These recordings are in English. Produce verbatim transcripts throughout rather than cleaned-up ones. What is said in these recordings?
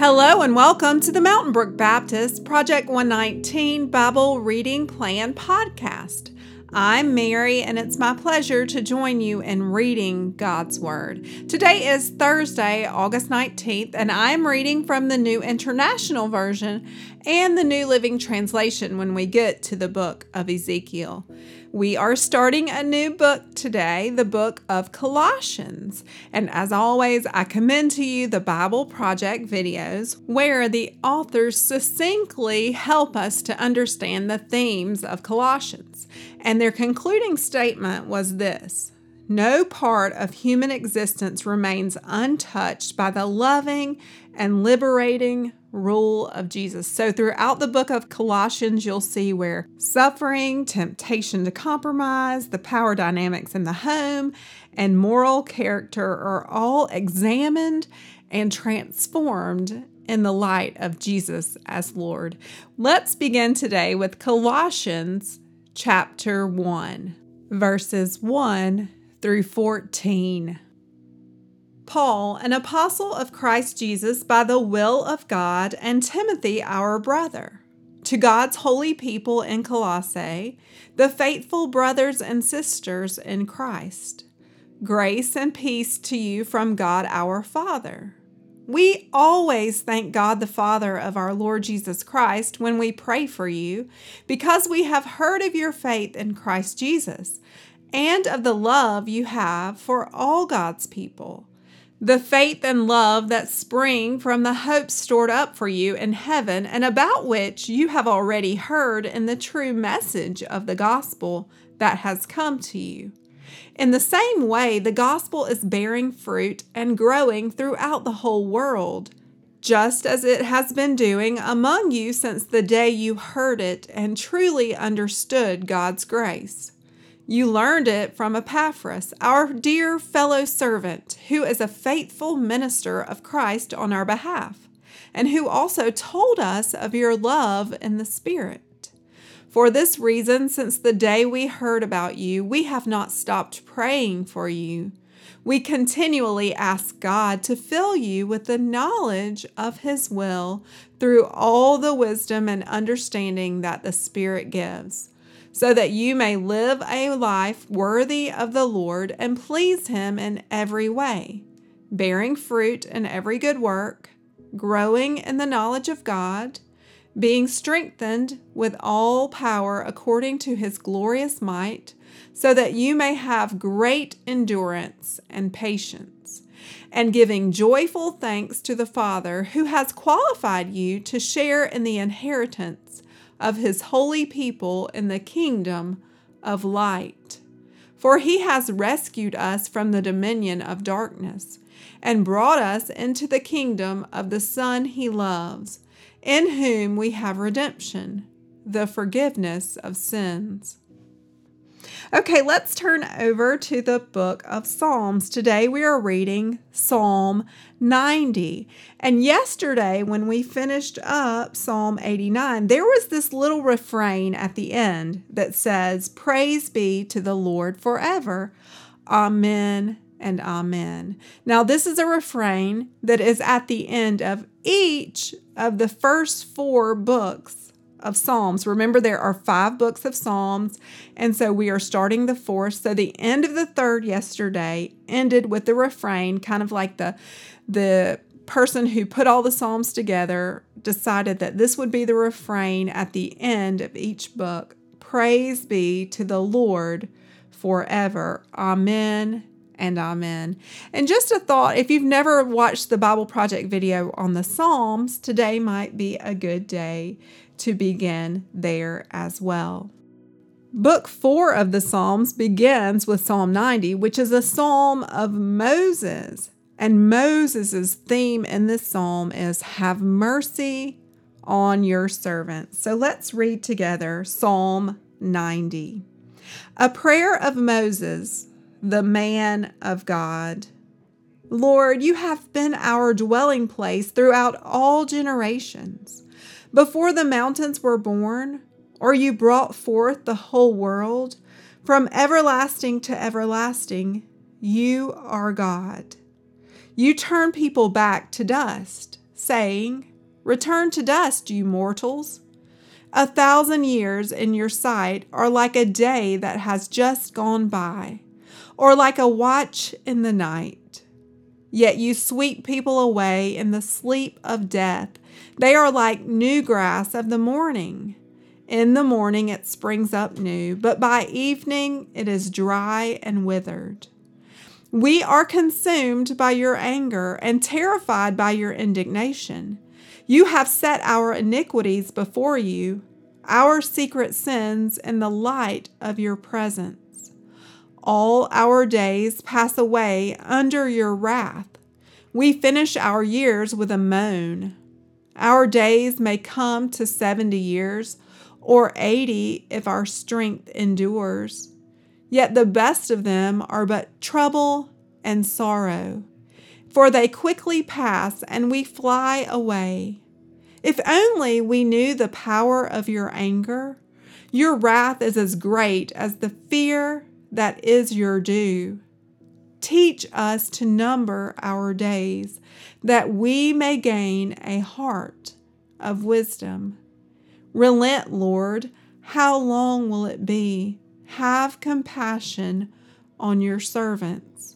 Hello and welcome to the Mountain Brook Baptist Project one nineteen Bible Reading Plan podcast. I'm Mary, and it's my pleasure to join you in reading God's Word. Today is Thursday, August nineteenth, and I'm reading from the New International Version and the New Living Translation when we get to the book of Ezekiel. We are starting a new book today, the book of Colossians. And as always, I commend to you the Bible Project videos where the authors succinctly help us to understand the themes of Colossians. And their concluding statement was this: no part of human existence remains untouched by the loving and liberating rule of Jesus. So throughout the book of Colossians, you'll see where suffering, temptation to compromise, the power dynamics in the home, and moral character are all examined and transformed in the light of Jesus as Lord. Let's begin today with Colossians chapter one, verses one through fourteen. Paul, an apostle of Christ Jesus by the will of God, and Timothy, our brother, to God's holy people in Colossae, the faithful brothers and sisters in Christ. Grace and peace to you from God our Father. We always thank God the Father of our Lord Jesus Christ when we pray for you, because we have heard of your faith in Christ Jesus and of the love you have for all God's people. The faith and love that spring from the hope stored up for you in heaven, and about which you have already heard in the true message of the gospel that has come to you. In the same way, the gospel is bearing fruit and growing throughout the whole world, just as it has been doing among you since the day you heard it and truly understood God's grace. You learned it from Epaphras, our dear fellow servant, who is a faithful minister of Christ on our behalf, and who also told us of your love in the Spirit. For this reason, since the day we heard about you, we have not stopped praying for you. We continually ask God to fill you with the knowledge of His will through all the wisdom and understanding that the Spirit gives, so that you may live a life worthy of the Lord and please Him in every way, bearing fruit in every good work, growing in the knowledge of God, being strengthened with all power according to His glorious might, so that you may have great endurance and patience, and giving joyful thanks to the Father who has qualified you to share in the inheritance of His holy people in the kingdom of light. For He has rescued us from the dominion of darkness and brought us into the kingdom of the Son He loves, in whom we have redemption, the forgiveness of sins. Okay, let's turn over to the book of Psalms. Today we are reading Psalm ninety. And yesterday when we finished up Psalm eighty-nine, there was this little refrain at the end that says, "Praise be to the Lord forever. Amen and amen." Now this is a refrain that is at the end of each of the first four books of Psalms. Remember, there are five books of Psalms, and so we are starting the fourth. So the end of the third yesterday ended with the refrain, kind of like the the person who put all the Psalms together decided that this would be the refrain at the end of each book. Praise be to the Lord forever. Amen and amen. And just a thought, if you've never watched the Bible Project video on the Psalms, today might be a good day to begin there as well. Book four of the Psalms begins with Psalm ninety, which is a psalm of Moses. And Moses' theme in this psalm is, "Have mercy on your servant." So let's read together Psalm ninety. A prayer of Moses, the man of God. Lord, you have been our dwelling place throughout all generations. Before the mountains were born, or you brought forth the whole world, from everlasting to everlasting, you are God. You turn people back to dust, saying, "Return to dust, you mortals." A thousand years in your sight are like a day that has just gone by, or like a watch in the night. Yet you sweep people away in the sleep of death. They are like new grass of the morning. In the morning it springs up new, but by evening it is dry and withered. We are consumed by your anger and terrified by your indignation. You have set our iniquities before you, our secret sins in the light of your presence. All our days pass away under your wrath. We finish our years with a moan. Our days may come to seventy years, or eighty if our strength endures. Yet the best of them are but trouble and sorrow, for they quickly pass and we fly away. If only we knew the power of your anger. Your wrath is as great as the fear that is your due. Teach us to number our days, that we may gain a heart of wisdom. Relent, Lord. How long will it be? Have compassion on your servants.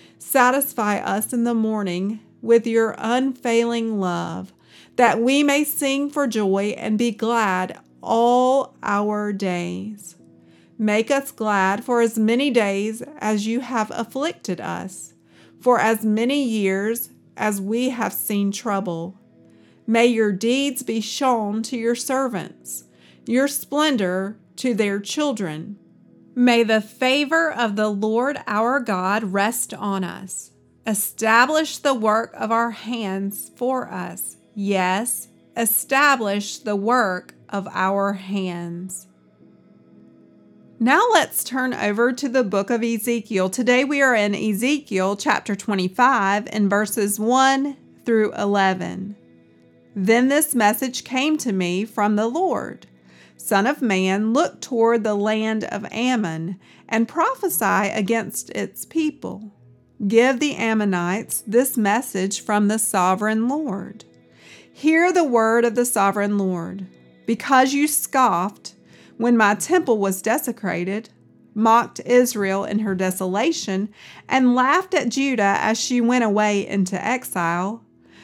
Satisfy us in the morning with your unfailing love, that we may sing for joy and be glad all our days. Make us glad for as many days as you have afflicted us, for as many years as we have seen trouble. May your deeds be shown to your servants, your splendor to their children. May the favor of the Lord our God rest on us. Establish the work of our hands for us. Yes, establish the work of our hands. Now let's turn over to the book of Ezekiel. Today we are in Ezekiel chapter twenty-five and verses one through eleven. Then this message came to me from the Lord. Son of man, look toward the land of Ammon and prophesy against its people. Give the Ammonites this message from the sovereign Lord. Hear the word of the sovereign Lord. Because you scoffed when my temple was desecrated, mocked Israel in her desolation, and laughed at Judah as she went away into exile,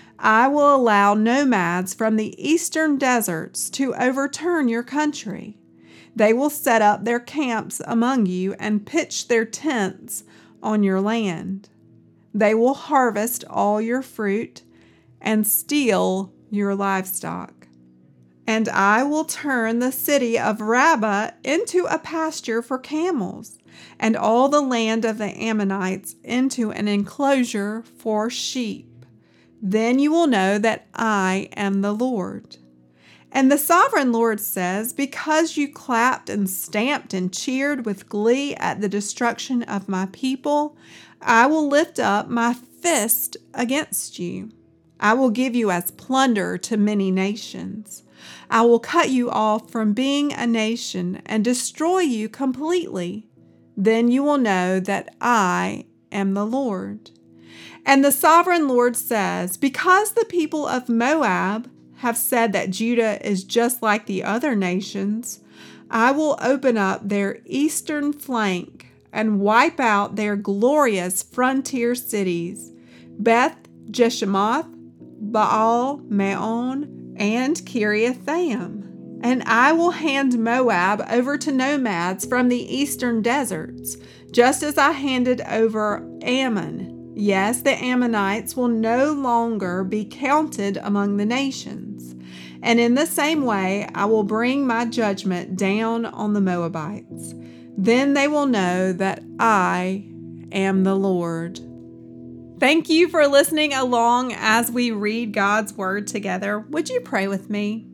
I will allow nomads from the eastern deserts to overturn your country. They will set up their camps among you and pitch their tents on your land. They will harvest all your fruit and steal your livestock. And I will turn the city of Rabbah into a pasture for camels, and all the land of the Ammonites into an enclosure for sheep. Then you will know that I am the Lord. And the sovereign Lord says, because you clapped and stamped and cheered with glee at the destruction of my people, I will lift up my fist against you. I will give you as plunder to many nations. I will cut you off from being a nation and destroy you completely. Then you will know that I am the Lord. And the sovereign Lord says, because the people of Moab have said that Judah is just like the other nations, I will open up their eastern flank and wipe out their glorious frontier cities, Beth Jeshimoth, Baal Meon, and Kiriathaim. And I will hand Moab over to nomads from the eastern deserts, just as I handed over Ammon. Yes, the Ammonites will no longer be counted among the nations. And in the same way, I will bring my judgment down on the Moabites. Then they will know that I am the Lord. Thank you for listening along as we read God's Word together. Would you pray with me?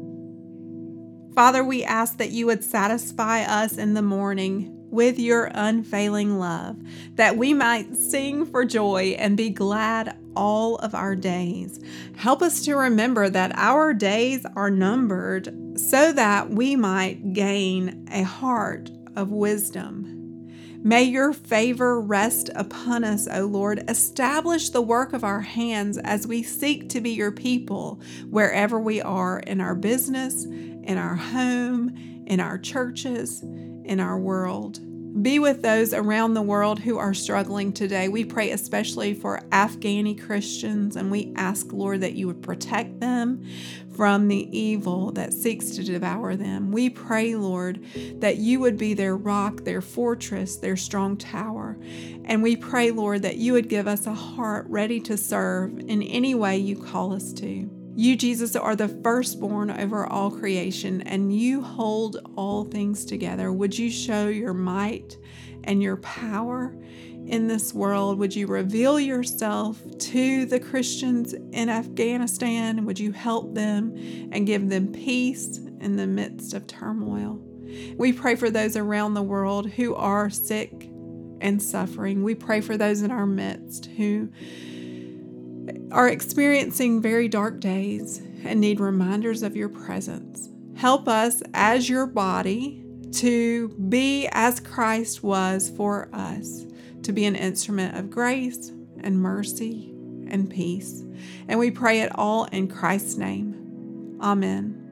Father, we ask that you would satisfy us in the morning with your unfailing love, that we might sing for joy and be glad all of our days. Help us to remember that our days are numbered so that we might gain a heart of wisdom. May your favor rest upon us, O Lord. Establish the work of our hands as we seek to be your people wherever we are, in our business, in our home, in our churches, in our world. Be with those around the world who are struggling today. We pray especially for Afghani Christians, and we ask, Lord, that you would protect them from the evil that seeks to devour them. We pray, Lord, that you would be their rock, their fortress, their strong tower. And we pray, Lord, that you would give us a heart ready to serve in any way you call us to. You, Jesus, are the firstborn over all creation, and you hold all things together. Would you show your might and your power in this world? Would you reveal yourself to the Christians in Afghanistan? Would you help them and give them peace in the midst of turmoil? We pray for those around the world who are sick and suffering. We pray for those in our midst who are experiencing very dark days and need reminders of your presence. Help us as your body to be as Christ was for us, to be an instrument of grace and mercy and peace. And we pray it all in Christ's name. Amen.